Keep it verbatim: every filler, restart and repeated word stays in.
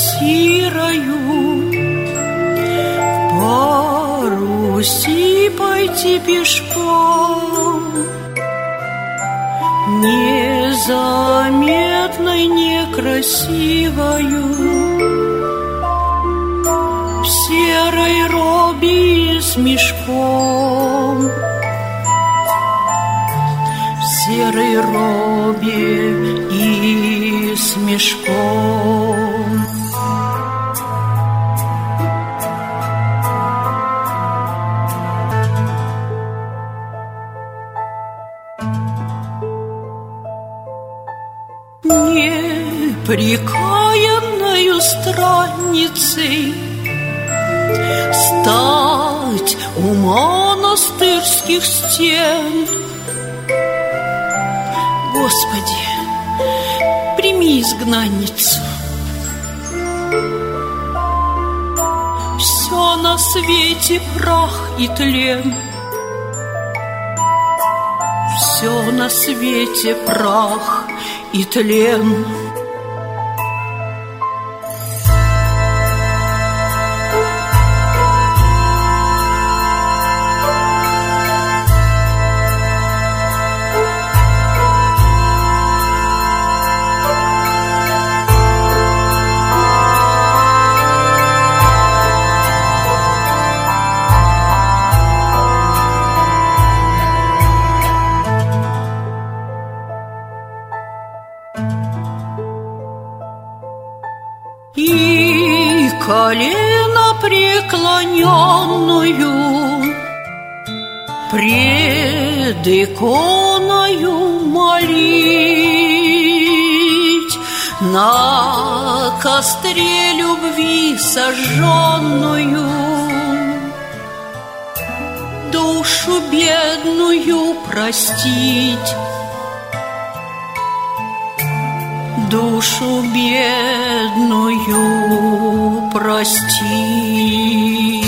сирою, по Руси пойти пешком, незаметной, некрасивою, в серой робе с мешком, в серой робе и с мешком. Непрекаянною странницей стать у монастырских стен. Господи, прими изгнанницу. Все на свете прах и тлен, все на свете прах и тлен. И колено преклоненную пред иконою молить, на костре любви сожженную душу бедную простить, душу бедную прости.